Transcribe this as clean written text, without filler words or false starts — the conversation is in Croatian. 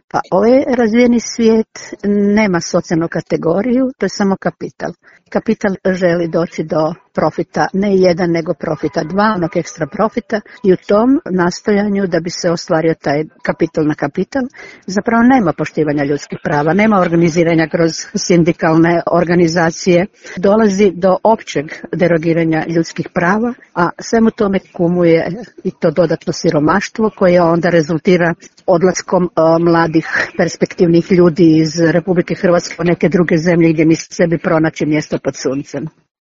Pa ovaj razvijeni svijet nema socijalnu kategoriju, to je samo kapital. Kapital želi doći do profita, ne jedan nego profita dva, onog ekstra profita, i u tom nastojanju da bi se ostvario taj kapital na kapital, zapravo nema poštivanja ljudskih prava, nema organiziranja kroz sindikalne organizacije, dolazi do općeg derogiranja ljudskih prava, a svemu tome kumuje i to dodatno siromaštvo koje onda rezultira odlaskom mladih perspektivnih ljudi iz Republike Hrvatske u neke druge zemlje gdje misle sebi pronaći mjesto pod suncem.